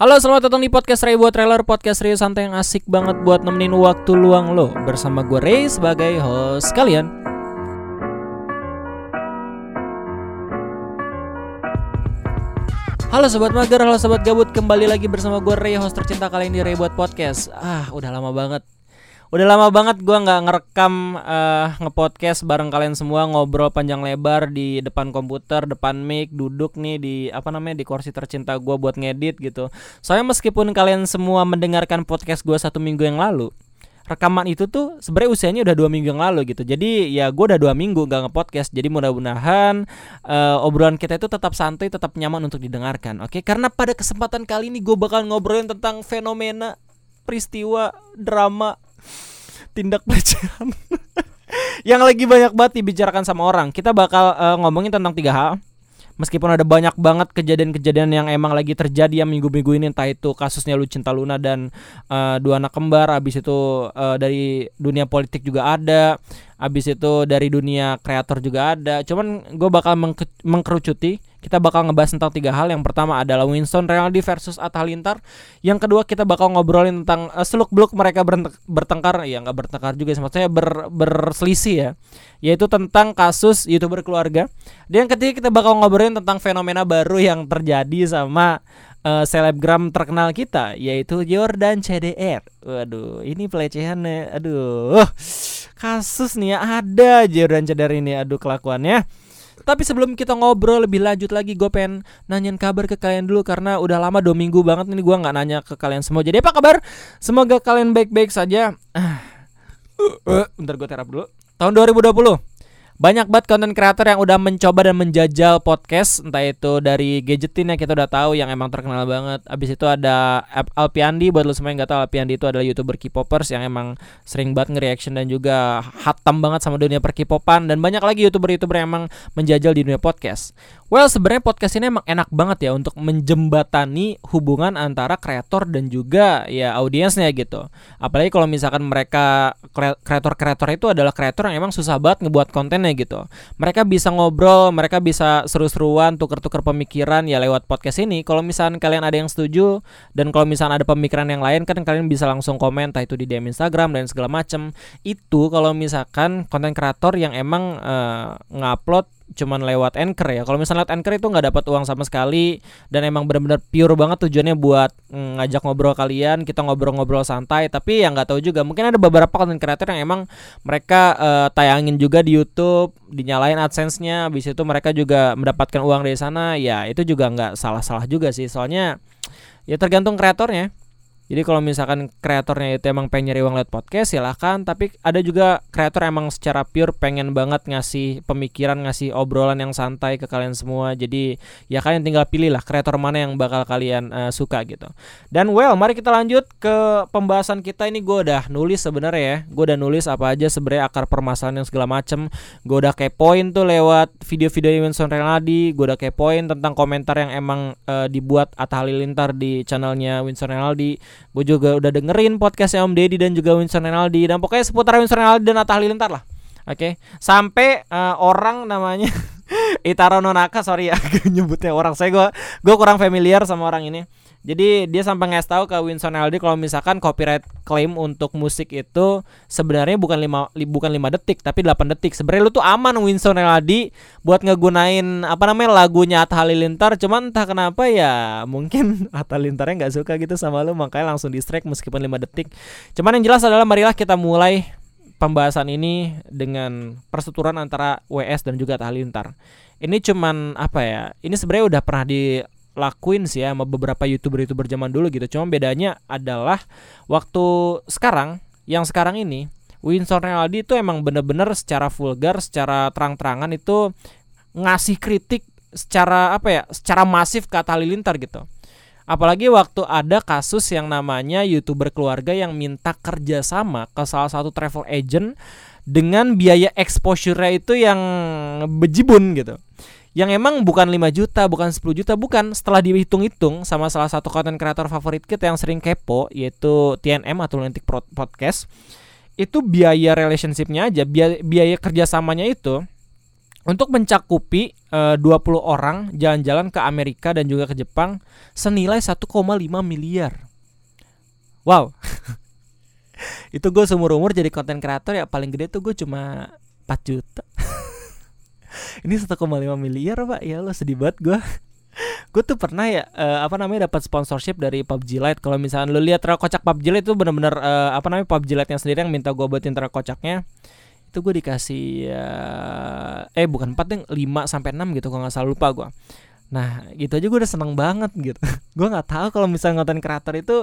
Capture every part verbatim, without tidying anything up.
Halo, selamat datang di podcast Ray buat trailer, podcast Ray santai yang asik banget buat nemenin waktu luang lo. Bersama gue Ray sebagai host kalian. Halo sobat mager, halo sobat gabut, kembali lagi bersama gue Ray, host tercinta kalian di Ray buat podcast. Ah, udah lama banget. Udah lama banget gue gak ngerekam uh, nge-podcast bareng kalian semua, ngobrol panjang lebar di depan komputer, depan mic, duduk nih di apa namanya di kursi tercinta gue buat ngedit gitu. Soalnya meskipun kalian semua mendengarkan podcast gue satu minggu yang lalu, rekaman itu tuh sebenarnya usianya udah dua minggu yang lalu gitu. Jadi ya gue udah dua minggu gak nge-podcast. Jadi mudah-mudahan uh, obrolan kita itu tetap santai, tetap nyaman untuk didengarkan. Oke, karena pada kesempatan kali ini gue bakal ngobrolin tentang fenomena, peristiwa, drama, tindak pelecehan yang lagi banyak banget dibicarakan sama orang. Kita bakal uh, ngomongin tentang tiga hal. Meskipun ada banyak banget kejadian-kejadian yang emang lagi terjadi yang minggu-minggu ini, entah itu kasusnya Lucinta Luna dan uh, dua anak kembar, abis itu uh, dari dunia politik juga ada, abis itu dari dunia kreator juga ada. Cuman gue bakal mengke- mengkerucuti. Kita bakal ngebahas tentang tiga hal. Yang pertama adalah Winston Renaldi versus Atta Halilintar. Yang kedua kita bakal ngobrolin tentang uh, seluk-beluk mereka berent- bertengkar. Ya gak bertengkar juga, maksudnya ber- berselisih ya, yaitu tentang kasus YouTuber keluarga. Dan yang ketiga kita bakal ngobrolin tentang fenomena baru yang terjadi sama uh, selebgram terkenal kita, yaitu Jordan C D R. Waduh, ini pelecehan nih. Aduh, kasus nih ya, ada Jordan C D R ini. Aduh, kelakuannya. Tapi sebelum kita ngobrol lebih lanjut lagi, gue pengen nanyain kabar ke kalian dulu. Karena udah lama, dua minggu banget ini gue gak nanya ke kalian semua. Jadi apa kabar? Semoga kalian baik-baik saja. uh, uh, Bentar gue terap dulu. Tahun dua ribu dua puluh banyak banget konten kreator yang udah mencoba dan menjajal podcast. Entah itu dari Gadgetin yang kita udah tahu, yang emang terkenal banget. Abis itu ada Alpiandi. Buat lo semua yang gak tahu, Alpiandi itu adalah YouTuber K-popers yang emang sering banget nge-reaction dan juga hatam banget sama dunia per-K-popan. Dan banyak lagi YouTuber-YouTuber yang emang menjajal di dunia podcast. Well, sebenarnya podcast ini emang enak banget ya untuk menjembatani hubungan antara kreator dan juga ya audiensnya gitu. Apalagi kalau misalkan mereka kreator-kreator itu adalah kreator yang emang susah banget ngebuat kontennya gitu. Mereka bisa ngobrol, mereka bisa seru-seruan, tuker-tuker pemikiran ya lewat podcast ini. Kalau misalkan kalian ada yang setuju dan kalau misalkan ada pemikiran yang lain, kan kalian bisa langsung komen, entah itu di D M Instagram dan segala macam. Itu kalau misalkan konten kreator yang emang uh, ngupload cuman lewat Anchor ya. Kalau misalnya lewat Anchor itu nggak dapat uang sama sekali dan emang benar-benar pure banget tujuannya buat mm, ngajak ngobrol kalian, kita ngobrol-ngobrol santai. Tapi yang nggak tahu juga, mungkin ada beberapa konten kreator yang emang mereka uh, tayangin juga di YouTube, dinyalain AdSense-nya, habis itu mereka juga mendapatkan uang dari sana. Ya itu juga nggak salah-salah juga sih, soalnya ya tergantung kreatornya. Jadi kalau misalkan kreatornya itu emang pengen nyari uang lewat podcast, silahkan. Tapi ada juga kreator emang secara pure pengen banget ngasih pemikiran, ngasih obrolan yang santai ke kalian semua. Jadi ya kalian tinggal pilih lah kreator mana yang bakal kalian uh, suka gitu. Dan well, mari kita lanjut ke pembahasan kita. Ini gue udah nulis sebenarnya ya. Gue udah nulis apa aja sebenarnya akar permasalahan yang segala macem. Gue udah kepoin tuh lewat video-video Winston Renaldi. Gue udah kepoin tentang komentar yang emang uh, dibuat Atta Halilintar di channelnya Winston Renaldi. Gue juga udah dengerin podcastnya Om Deddy dan juga Winston Renaldi. Dan pokoknya seputar Winston Renaldi dan Atta Halilintar lah. Oke, okay. Sampai uh, orang namanya Itaro Nonaka, sorry ya nyebutnya orang, saya gue gue kurang familiar sama orang ini. Jadi dia sampai ngasih tahu ke Winston Renaldi kalau misalkan copyright claim untuk musik itu sebenarnya bukan lima bukan lima detik tapi delapan detik. Sebenarnya lu tuh aman Winston Renaldi buat ngegunain apa namanya lagunya Atta Halilintar, cuman entah kenapa ya mungkin Atta Halilintarnya enggak suka gitu sama lu, makanya langsung di-strike meskipun lima detik. Cuman yang jelas adalah marilah kita mulai pembahasan ini dengan persetujuan antara W S dan juga Atta Halilintar. Ini cuman apa ya? Ini sebenarnya udah pernah dilakuin sih ya sama beberapa YouTuber-YouTuber zaman dulu gitu. Cuma bedanya adalah waktu sekarang, yang sekarang ini Winston Renaldi itu emang bener-bener secara vulgar, secara terang-terangan itu ngasih kritik secara apa ya? Secara masif ke Atta Halilintar gitu. Apalagi waktu ada kasus yang namanya YouTuber keluarga yang minta kerjasama ke salah satu travel agent dengan biaya exposure-nya itu yang bejibun gitu. Yang emang bukan lima juta, bukan sepuluh juta, bukan. Setelah dihitung-hitung sama salah satu konten kreator favorit kita yang sering kepo, yaitu T N M atau Lunatic Podcast, itu biaya relationship-nya aja, biaya, biaya kerjasamanya itu untuk mencakupi uh, dua puluh orang jalan-jalan ke Amerika dan juga ke Jepang senilai satu koma lima miliar. Wow. Itu gue seumur-umur jadi konten kreator ya paling gede tuh gue cuma empat juta. Ini satu koma lima miliar Pak. Ya Allah sedih banget gue. Gue tuh pernah ya uh, apa namanya dapat sponsorship dari P U B G Lite. Kalau misalnya lu lihat terkocak P U B G Lite itu benar-benar uh, apa namanya P U B G Lite yang sendiri yang minta gue buatin terkocaknya. Itu gue dikasih uh, eh bukan empat deh, lima sampai enam gitu kalau enggak salah, lupa gue. Nah, gitu aja gue udah seneng banget gitu. Gue enggak tahu kalau misalnya konten kreator itu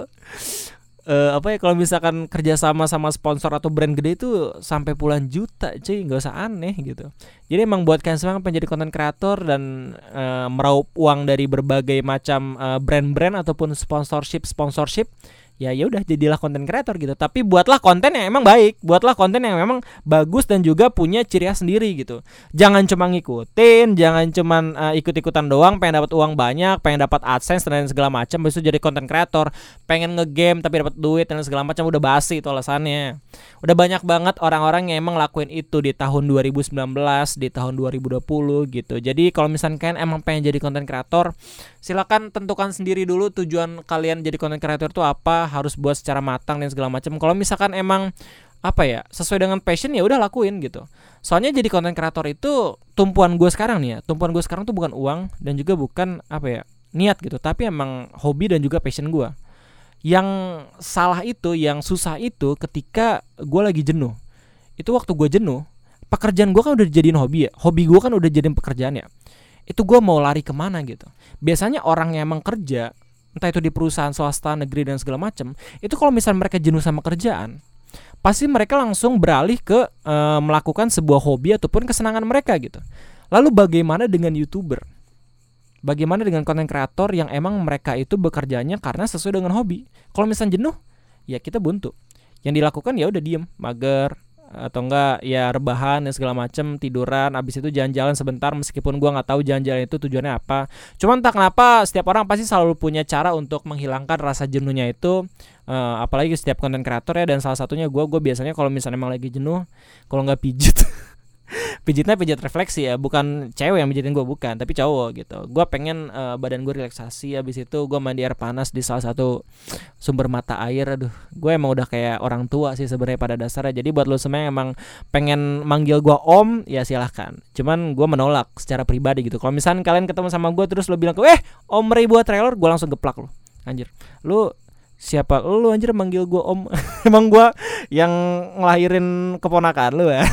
Uh, apa ya kalau misalkan kerja sama sama sponsor atau brand gede itu sampai puluhan juta cuy, nggak usah aneh gitu. Jadi emang buat kalian semua yang pengen jadi konten kreator dan uh, meraup uang dari berbagai macam uh, brand-brand ataupun sponsorship sponsorship, ya ya udah jadilah konten kreator gitu. Tapi buatlah konten yang emang baik, buatlah konten yang memang bagus dan juga punya ciri khas sendiri gitu. Jangan cuma ngikutin, jangan cuma uh, ikut-ikutan doang, pengen dapat uang banyak, pengen dapat AdSense dan segala macam, besok jadi konten kreator. Pengen ngegame tapi dapat duit dan segala macam, udah basi itu alasannya. Udah banyak banget orang-orang yang emang lakuin itu di tahun dua ribu sembilan belas, di tahun dua ribu dua puluh gitu. Jadi kalau misalkan kalian emang pengen jadi konten kreator, silakan tentukan sendiri dulu tujuan kalian jadi konten kreator itu apa, harus buat secara matang dan segala macam. Kalau misalkan emang apa ya sesuai dengan passion, ya udah lakuin gitu. Soalnya jadi konten kreator itu tumpuan gue sekarang nih ya, tumpuan gue sekarang tuh bukan uang dan juga bukan apa ya niat gitu, tapi emang hobi dan juga passion gue. Yang salah itu, yang susah itu ketika gue lagi jenuh. Itu waktu gue jenuh, pekerjaan gue kan udah dijadiin hobi ya, hobi gue kan udah jadiin pekerjaan ya. Itu gue mau lari kemana gitu. Biasanya orang yang emang kerja, entah itu di perusahaan swasta, negeri dan segala macam, itu kalau misalnya mereka jenuh sama kerjaan, pasti mereka langsung beralih ke e, melakukan sebuah hobi ataupun kesenangan mereka gitu. Lalu bagaimana dengan YouTuber? Bagaimana dengan konten kreator yang emang mereka itu bekerjanya karena sesuai dengan hobi? Kalau misalnya jenuh, ya kita buntu. Yang dilakukan ya udah diem, mager, atau enggak ya rebahan dan segala macam, tiduran, abis itu jalan-jalan sebentar, meskipun gua nggak tahu jalan-jalan itu tujuannya apa. Cuman entah kenapa setiap orang pasti selalu punya cara untuk menghilangkan rasa jenuhnya itu, uh, apalagi setiap konten kreator ya. Dan salah satunya gua gua biasanya kalau misalnya emang lagi jenuh, kalau nggak pijit pijitnya pijit refleksi ya, bukan cewek yang pijitin gue, bukan, tapi cowok gitu. Gue pengen uh, badan gue relaksasi, habis itu gue mandi air panas di salah satu sumber mata air. Aduh, gue emang udah kayak orang tua sih sebenarnya pada dasarnya. Jadi buat lo semua yang emang pengen manggil gue om, ya silahkan. Cuman gue menolak secara pribadi gitu. Kalau misalnya kalian ketemu sama gue terus lo bilang ke, eh om Ray buat trailer, gue langsung geplak lo. Anjir, lo siapa lu anjir manggil gue om? Emang gue yang ngelahirin keponakan lu ya?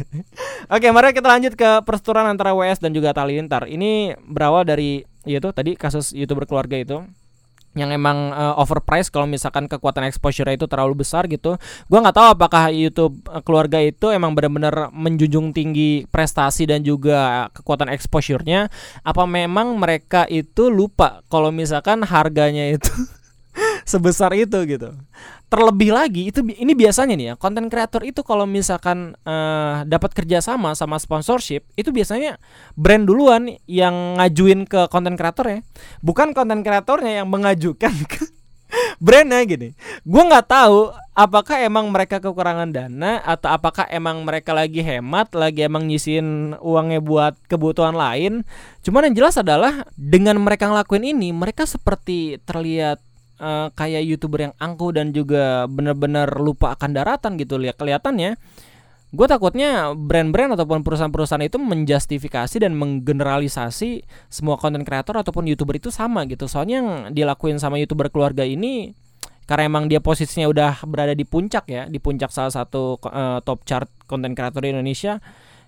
Oke, mari kita lanjut ke perseteruan antara W S dan juga Atta Halilintar. Ini berawal dari yaitu tadi kasus YouTuber keluarga itu yang emang uh, overpriced. Kalau misalkan kekuatan exposure itu terlalu besar gitu, gue nggak tahu apakah YouTube uh, keluarga itu emang benar-benar menjunjung tinggi prestasi dan juga kekuatan exposure-nya, apa memang mereka itu lupa kalau misalkan harganya itu sebesar itu gitu. Terlebih lagi itu ini biasanya nih ya, konten kreator itu kalau misalkan uh, dapat kerjasama sama sponsorship, itu biasanya brand duluan yang ngajuin ke konten kreator ya, bukan konten kreatornya yang mengajukan ke brandnya gini. Gue nggak tahu apakah emang mereka kekurangan dana atau apakah emang mereka lagi hemat, lagi emang nyisihin uangnya buat kebutuhan lain. Cuman yang jelas adalah dengan mereka ngelakuin ini, mereka seperti terlihat Uh, kayak YouTuber yang angkuh dan juga benar-benar lupa akan daratan gitu lihat kelihatannya. Gue takutnya brand-brand ataupun perusahaan-perusahaan itu menjustifikasi dan menggeneralisasi semua konten kreator ataupun YouTuber itu sama gitu. Soalnya yang dilakuin sama YouTuber keluarga ini, karena emang dia posisinya udah berada di puncak ya, di puncak salah satu uh, top chart konten kreator di Indonesia,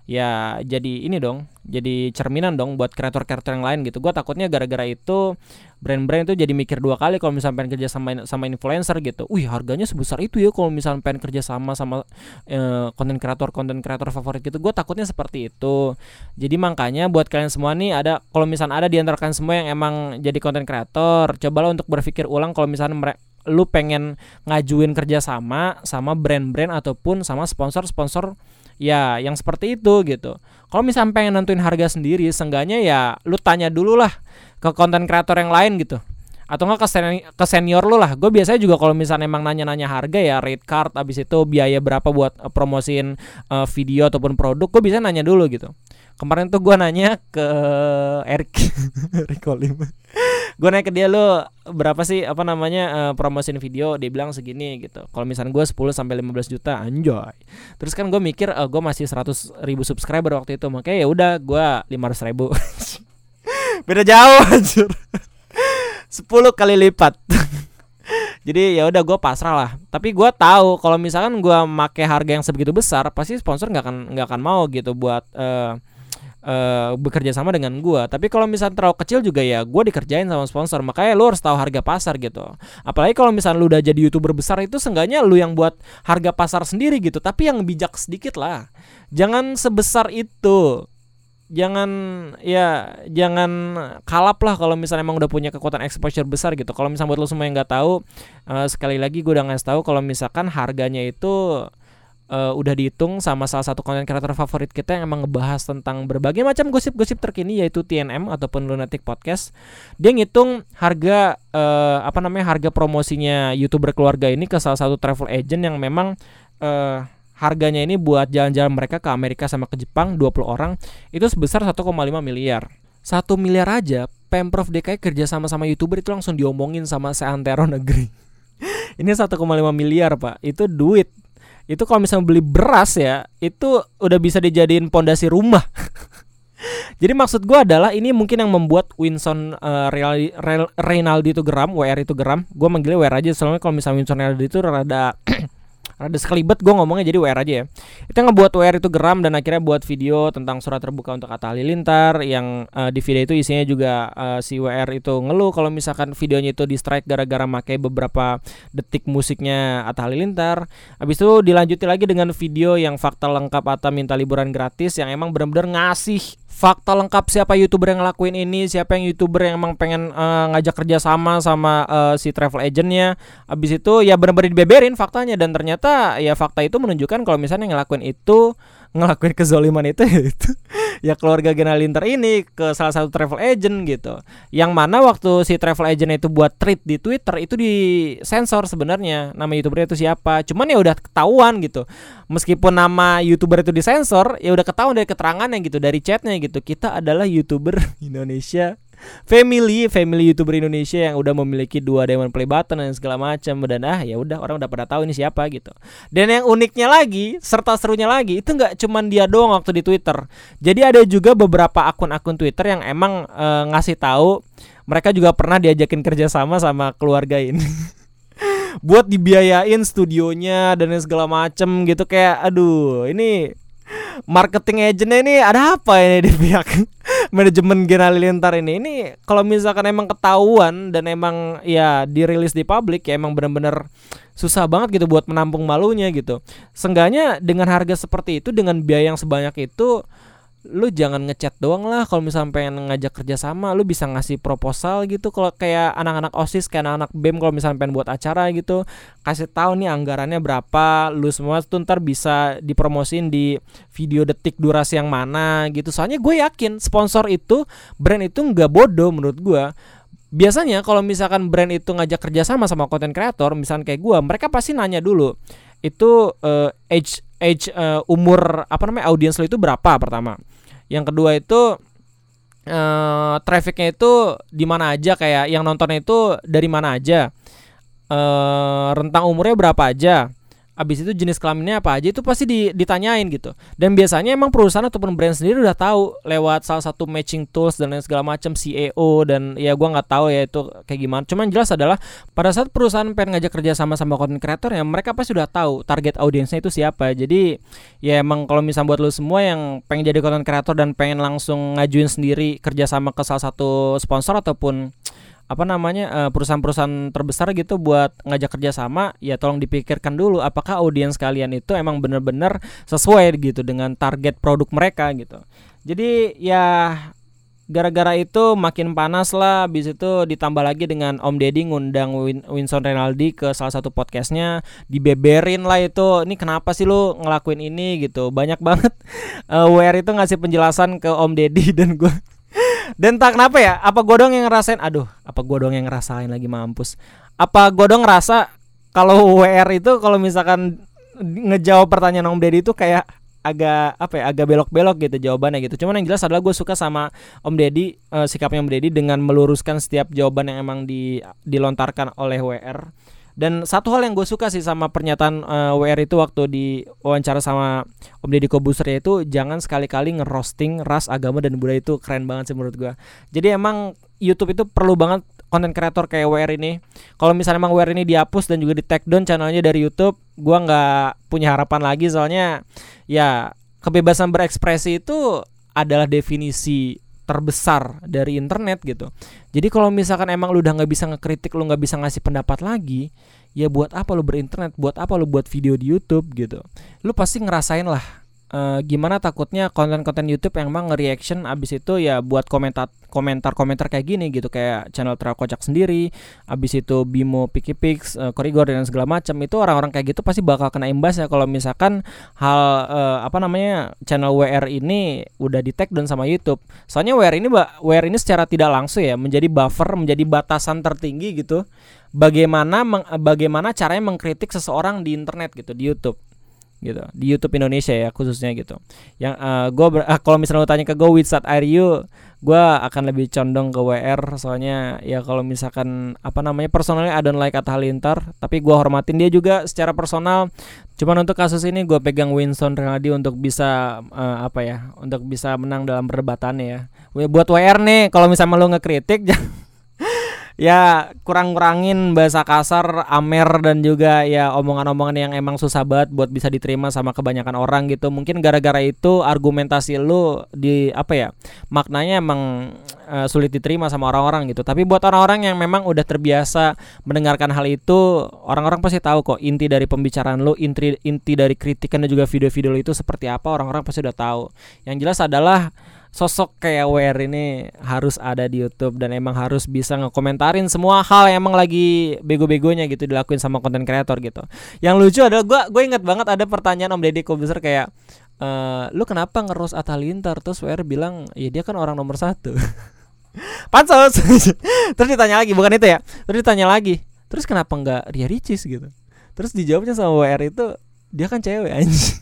ya jadi ini dong, jadi cerminan dong buat kreator-kreator yang lain gitu. Gue takutnya gara-gara itu brand-brand itu jadi mikir dua kali kalau misalnya pengen kerja sama sama influencer gitu. Wih, harganya sebesar itu ya kalau misalnya pengen kerja sama sama konten uh, kreator konten kreator favorit gitu. Gue takutnya seperti itu. Jadi makanya buat kalian semua nih, ada kalau misalnya ada di antara kalian semua yang emang jadi konten kreator, cobalah untuk berpikir ulang kalau misalnya mereka lu pengen ngajuin kerja sama sama brand-brand ataupun sama sponsor-sponsor ya yang seperti itu gitu. Kalau misalnya pengen nentuin harga sendiri, seenggaknya ya lu tanya dulu lah ke konten kreator yang lain gitu, atau enggak ke, sen- ke senior lu lah. Gue biasanya juga kalau misalnya emang nanya-nanya harga ya rate card, abis itu biaya berapa buat uh, promosiin uh, video ataupun produk, gue bisa nanya dulu gitu. Kemarin tuh gue nanya ke Erik Erik Olim. Gue nanya ke dia, lo berapa sih apa namanya uh, promosiin video? Dia bilang segini gitu. Kalau misalnya gue sepuluh sampai lima belas juta, anjoy. Terus kan gue mikir uh, gue masih seratus ribu subscriber waktu itu, makanya ya udah gue lima ratus ribu. Beda jauh anjir. sepuluh kali lipat. Jadi ya udah gue pasrah lah. Tapi gue tahu kalau misalkan gue make harga yang sebegitu besar, pasti sponsor nggak akan nggak akan mau gitu buat uh, uh, bekerja sama dengan gue. Tapi kalau misalkan terlalu kecil juga ya gue dikerjain sama sponsor. Makanya lu harus tahu harga pasar gitu. Apalagi kalau misalkan lu udah jadi YouTuber besar, itu seenggaknya lu yang buat harga pasar sendiri gitu. Tapi yang bijak sedikit lah. Jangan sebesar itu. Jangan ya jangan kalap lah kalau misalnya emang udah punya kekuatan exposure besar gitu. Kalau misalnya buat lo semua yang nggak tahu, uh, sekali lagi gue udah ngasih tahu kalau misalkan harganya itu uh, udah dihitung sama salah satu konten kreator favorit kita yang emang ngebahas tentang berbagai macam gosip-gosip terkini, yaitu T N M ataupun Lunatic Podcast. Dia ngitung harga uh, apa namanya harga promosinya YouTuber keluarga ini ke salah satu travel agent yang memang uh, harganya ini buat jalan-jalan mereka ke Amerika sama ke Jepang dua puluh orang itu sebesar satu koma lima miliar. satu miliar aja Pemprov D K I kerja sama sama YouTuber itu langsung diomongin sama seantero negeri. Ini satu koma lima miliar, Pak. Itu duit. Itu kalau misalnya beli beras ya, itu udah bisa dijadiin pondasi rumah. Jadi maksud gue adalah ini mungkin yang membuat Winson uh, Real, Real, Reynaldi itu geram, W R itu geram. Gue manggilnya W R aja, soalnya kalau misalnya Winson Reynaldi itu rada Rada sekelibet gue ngomongnya, jadi W R aja ya. Itu yang ngebuat W R itu geram dan akhirnya buat video tentang surat terbuka untuk Atta Halilintar. Yang uh, di video itu isinya juga uh, si W R itu ngeluh kalau misalkan videonya itu di strike gara-gara pakai beberapa detik musiknya Atta Halilintar. Habis itu dilanjuti lagi dengan video yang fakta lengkap Atta minta liburan gratis, yang emang benar-benar ngasih fakta lengkap siapa YouTuber yang ngelakuin ini, siapa yang YouTuber yang emang pengen uh, ngajak kerja sama sama uh, si travel agentnya. Abis itu ya benar-benar dibeberin faktanya, dan ternyata ya fakta itu menunjukkan kalau misalnya yang ngelakuin itu ngelakuin kezoliman itu itu ya keluarga Gen Halilintar ini ke salah satu travel agent gitu. Yang mana waktu si travel agent itu buat tweet di Twitter itu disensor sebenarnya nama YouTuber itu siapa. Cuman ya udah ketahuan gitu. Meskipun nama YouTuber itu disensor, ya udah ketahuan dari keterangannya gitu, dari chatnya gitu. Kita adalah YouTuber Indonesia Family, family YouTuber Indonesia yang udah memiliki dua Diamond Play Button dan segala macam. Dan ah ya udah orang udah pada tahu ini siapa gitu. Dan yang uniknya lagi, serta serunya lagi, itu nggak cuman dia doang waktu di Twitter. Jadi ada juga beberapa akun-akun Twitter yang emang e, ngasih tahu mereka juga pernah diajakin kerjasama sama keluarga ini. Buat dibiayain studionya dan segala macem gitu. Kayak aduh ini marketing agentnya ini ada apa ini di pihak manajemen Gen Halilintar ini. Ini kalau misalkan emang ketahuan dan emang ya dirilis di publik, ya emang benar-benar susah banget gitu buat menampung malunya gitu. Seenggaknya dengan harga seperti itu, dengan biaya yang sebanyak itu, lu jangan ngechat doang lah. Kalau misalnya pengen ngajak kerja sama, lu bisa ngasih proposal gitu. Kalau kayak anak-anak OSIS, kayak anak-anak B E M, kalau misalnya pengen buat acara gitu, kasih tahu nih anggarannya berapa. Lu semua tuh ntar bisa dipromosin di video detik durasi yang mana gitu. Soalnya gue yakin sponsor itu, brand itu nggak bodoh menurut gue. Biasanya kalau misalkan brand itu ngajak kerja sama sama konten kreator, misalnya kayak gue, mereka pasti nanya dulu itu uh, age age uh, umur apa namanya audiens lo itu berapa pertama. Yang kedua itu uh, trafficnya itu di mana aja, kayak yang nontonnya itu dari mana aja, uh, rentang umurnya berapa aja, abis itu jenis kelaminnya apa aja, itu pasti ditanyain gitu. Dan biasanya emang perusahaan ataupun brand sendiri udah tahu lewat salah satu matching tools dan lain segala macam, C E O, dan ya gua nggak tahu ya itu kayak gimana. Cuman jelas adalah pada saat perusahaan pengen ngajak kerja sama sama content creator, ya mereka pasti udah tahu target audiensnya itu siapa. Jadi ya emang kalau misalnya buat lu semua yang pengen jadi content creator dan pengen langsung ngajuin sendiri kerja sama ke salah satu sponsor ataupun apa namanya uh, perusahaan-perusahaan terbesar gitu buat ngajak kerja sama, ya tolong dipikirkan dulu apakah audiens kalian itu emang benar-benar sesuai gitu dengan target produk mereka gitu. Jadi ya gara-gara itu makin panas lah. Habis itu ditambah lagi dengan Om Deddy ngundang Win- Winson Reynaldi ke salah satu podcastnya, dibeberin lah itu, ini kenapa sih lu ngelakuin ini gitu. Banyak banget uh, W R itu ngasih penjelasan ke Om Deddy dan gue dan tak kenapa ya, apa gue dong yang ngerasain, aduh apa gue dong yang ngerasain lagi mampus, apa gue dong ngerasa kalau W R itu kalau misalkan ngejawab pertanyaan Om Deddy itu kayak agak apa ya agak belok-belok gitu jawabannya gitu. Cuman yang jelas adalah gue suka sama Om Deddy, uh, sikapnya Om Deddy dengan meluruskan setiap jawaban yang emang di dilontarkan oleh W R. Dan satu hal yang gue suka sih sama pernyataan uh, W R itu waktu di wawancara sama Om Deddy Kobuser, yaitu jangan sekali-kali ngerosting ras, agama dan budaya. Itu keren banget sih menurut gue. Jadi emang YouTube itu perlu banget konten kreator kayak W R ini. Kalau misalnya emang W R ini dihapus dan juga di take down channelnya dari YouTube, gue nggak punya harapan lagi. Soalnya ya kebebasan berekspresi itu adalah definisi terbesar dari internet gitu. Jadi kalau misalkan emang lu udah nggak bisa ngekritik, lu nggak bisa ngasih pendapat lagi, ya buat apa lu berinternet? Buat apa lu buat video di YouTube gitu? Lu pasti ngerasain lah. Uh, gimana takutnya konten-konten YouTube yang emang nge-reaction abis itu ya buat komentar komentar-komentar kayak gini gitu, kayak channel Terakocak sendiri, abis itu Bimo, Piki Pix, uh, Korigor dan segala macam. Itu orang-orang kayak gitu pasti bakal kena imbas ya kalau misalkan hal uh, apa namanya channel W R ini udah di take down sama YouTube. Soalnya W R ini W R ini secara tidak langsung ya menjadi buffer, menjadi batasan tertinggi gitu. Bagaimana meng, bagaimana caranya mengkritik seseorang di internet gitu, di YouTube. Gitu, di YouTube Indonesia ya khususnya gitu. Yang uh, gue uh, kalau misalnya lo tanya ke gue which side are you, gue akan lebih condong ke W R. Soalnya ya kalau misalkan apa namanya personalnya I don't like Atta Halilintar, tapi gue hormatin dia juga secara personal. Cuman untuk kasus ini gue pegang Winston Renaldi untuk bisa uh, apa ya, untuk bisa menang dalam perdebatannya ya. Buat W R nih, kalau misalnya lo ngekritik ya kurang-kurangin bahasa kasar, amer, dan juga ya omongan-omongan yang emang susah banget buat bisa diterima sama kebanyakan orang gitu. Mungkin gara-gara itu argumentasi lu di apa ya, maknanya emang uh, sulit diterima sama orang-orang gitu. Tapi buat orang-orang yang memang udah terbiasa mendengarkan hal itu, orang-orang pasti tahu kok inti dari pembicaraan lu, inti inti dari kritikan dan juga video-video lu itu seperti apa. Orang-orang pasti udah tahu. Yang jelas adalah sosok kayak W R ini harus ada di YouTube dan emang harus bisa ngekomentarin semua hal yang emang lagi bego-begonya gitu dilakuin sama konten kreator gitu. Yang lucu adalah gue gue ingat banget ada pertanyaan Om Deddy Kobuser kayak e, lu kenapa nge-roast Atta Halilintar? Terus W R bilang ya dia kan orang nomor satu. Pansos. Terus ditanya lagi, bukan itu ya? Terus ditanya lagi, terus kenapa nggak Ria Ricis gitu? Terus dijawabnya sama W R itu, dia kan cewek anjing.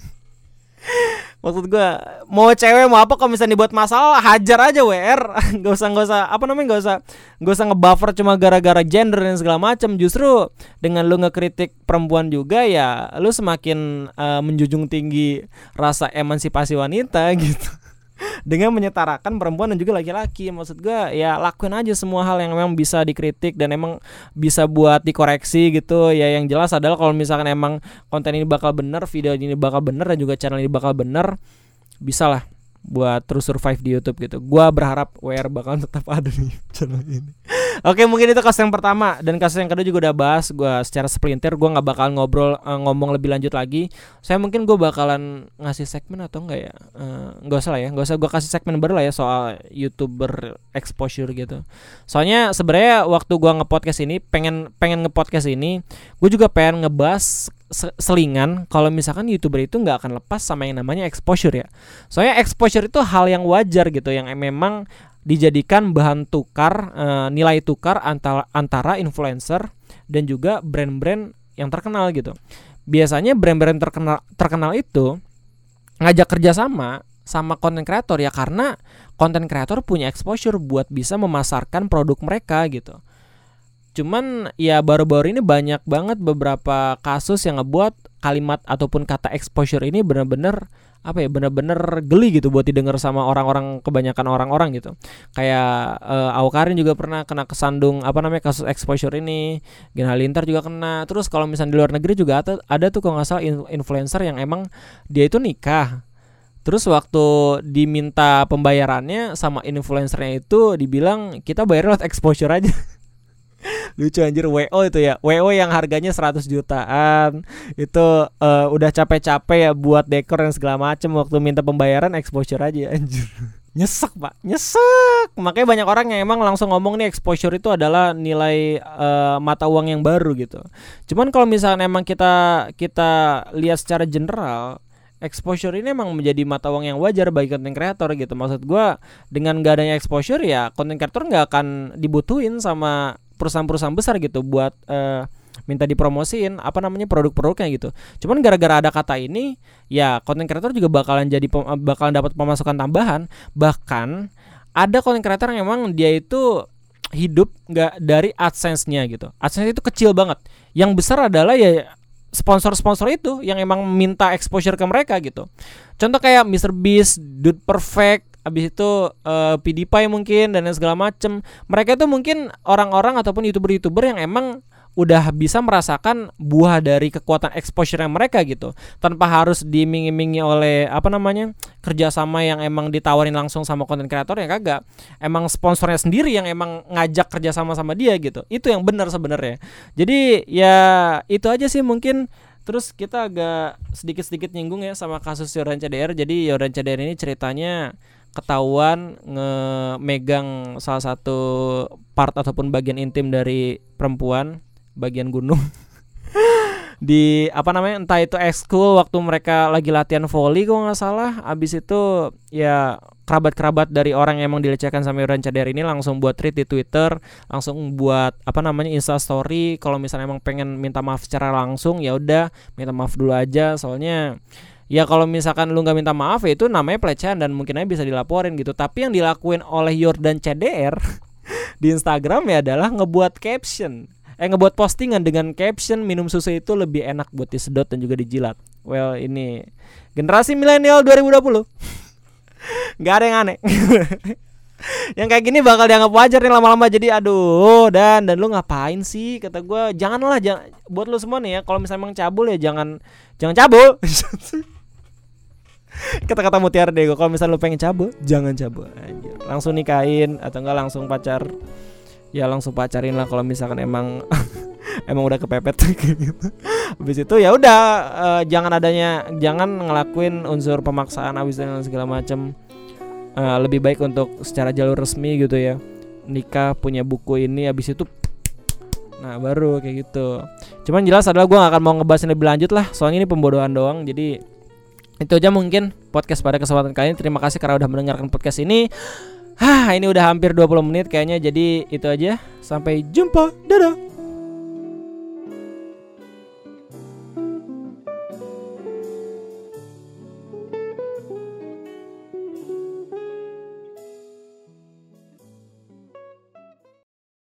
Maksud gue, mau cewek mau apa, kalau misalnya dibuat masalah hajar aja W R. Gak usah gak usah apa namanya gak usah gak usah ngebuffer cuma gara-gara gender dan segala macam. Justru dengan lu ngekritik perempuan juga ya lu semakin uh, menjunjung tinggi rasa emansipasi wanita gitu. Dengan menyetarakan perempuan dan juga laki-laki. Maksud gue ya lakuin aja semua hal yang memang bisa dikritik dan emang bisa buat dikoreksi gitu. Ya yang jelas adalah kalau misalkan emang konten ini bakal bener, video ini bakal bener, dan juga channel ini bakal bener, bisa lah buat terus survive di YouTube gitu. Gua berharap W R bakal tetap ada di channel ini. Oke, mungkin itu kasus yang pertama. Dan kasus yang kedua juga udah bahas gue secara sepelintir. Gue gak bakal ngobrol uh, ngomong lebih lanjut lagi. Saya mungkin gue bakalan ngasih segmen atau enggak ya, uh, Gak usah lah ya Gak usah gue kasih segmen baru lah ya soal YouTuber exposure gitu. Soalnya sebenarnya waktu gue nge-podcast ini Pengen pengen nge-podcast ini gue juga pengen ngebahas selingan kalau misalkan YouTuber itu nggak akan lepas sama yang namanya exposure ya. Soalnya exposure itu hal yang wajar gitu, yang memang dijadikan bahan tukar, e, nilai tukar antara antara influencer dan juga brand-brand yang terkenal gitu. Biasanya brand-brand terkenal terkenal itu ngajak kerjasama sama konten kreator ya, karena konten kreator punya exposure buat bisa memasarkan produk mereka gitu. Cuman ya baru-baru ini banyak banget beberapa kasus yang ngebuat kalimat ataupun kata exposure ini benar-benar apa ya, benar-benar geli gitu buat didengar sama orang-orang, kebanyakan orang-orang gitu. Kayak uh, Awkarin juga pernah kena kesandung apa namanya kasus exposure ini. Gen Halilintar juga kena. Terus kalau misalnya di luar negeri juga ada, ada tuh kalau nggak salah influencer yang emang dia itu nikah. Terus waktu diminta pembayarannya sama influencernya itu dibilang kita bayar lewat exposure aja. Lucu anjir. W O itu ya, W O yang harganya seratus jutaan itu uh, udah capek-capek ya buat dekor dan segala macem, waktu minta pembayaran exposure aja anjir. Nyesek pak, nyesek. Makanya banyak orang yang emang langsung ngomong nih exposure itu adalah nilai uh, mata uang yang baru gitu. Cuman kalau misalnya emang kita kita lihat secara general, exposure ini emang menjadi mata uang yang wajar bagi content creator gitu. Maksud gue, dengan gak adanya exposure ya content creator gak akan dibutuhin sama perusahaan-perusahaan besar gitu buat uh, minta dipromosiin apa namanya produk-produknya gitu. Cuman gara-gara ada kata ini, ya content creator juga bakalan jadi bakalan dapat pemasukan tambahan. Bahkan ada content creator yang emang dia itu hidup nggak dari AdSense-nya gitu. AdSense itu kecil banget. Yang besar adalah ya sponsor-sponsor itu yang emang minta exposure ke mereka gitu. Contoh kayak MrBeast, Dude Perfect, abis itu uh, PewDiePie mungkin dan segala macem. Mereka itu mungkin orang-orang ataupun youtuber-youtuber yang emang udah bisa merasakan buah dari kekuatan exposure yang mereka gitu, tanpa harus diiming-imingi oleh apa namanya kerjasama yang emang ditawarin langsung sama content creator yang kagak. Emang sponsornya sendiri yang emang ngajak kerjasama sama dia gitu. Itu yang benar sebenarnya. Jadi ya itu aja sih mungkin. Terus kita agak sedikit-sedikit nyinggung ya sama kasus Yordan C D R. Jadi Yordan C D R ini ceritanya ketahuan nge-megang salah satu part ataupun bagian intim dari perempuan, bagian gunung di apa namanya entah itu ekskul waktu mereka lagi latihan volley kalau nggak salah. Abis itu ya kerabat-kerabat dari orang yang emang dilecehkan sama Yordan C D R ini langsung buat tweet di Twitter, langsung buat apa namanya Insta story kalau misalnya emang pengen minta maaf secara langsung, ya udah minta maaf dulu aja. Soalnya ya kalau misalkan lu nggak minta maaf ya itu namanya pelecehan dan mungkin aja bisa dilaporin gitu. Tapi yang dilakuin oleh Yordan C D R di Instagram ya adalah ngebuat caption Eh ngebuat postingan dengan caption minum susu itu lebih enak buat disedot dan juga dijilat. Well, ini generasi milenial dua ribu dua puluh. Gak ada yang aneh. Yang kayak gini bakal dianggap wajar nih lama-lama. Jadi aduh, dan dan lu ngapain sih? Kata gue, janganlah jangan, buat lu semua nih ya, kalau misalnya emang cabul ya jangan jangan cabul. Kata-kata mutiara deh gue, kalau misalnya lu pengen cabul, jangan cabul. Anjir. Langsung nikahin atau enggak langsung pacar. Ya langsung pacarin lah kalau misalkan emang emang udah kepepet gitu. Habis itu ya udah uh, jangan adanya jangan ngelakuin unsur pemaksaan abis dan segala macam. Uh, lebih baik untuk secara jalur resmi gitu ya. Nikah punya buku ini abis itu nah baru kayak gitu. Cuman jelas adalah gue gak akan mau ngebahas lebih lanjut lah, soalnya ini pembodohan doang. Jadi itu aja mungkin podcast pada kesempatan kali ini. Terima kasih karena udah mendengarkan podcast ini. Hah, ini udah hampir dua puluh menit kayaknya. Jadi itu aja. Sampai jumpa. Dadah.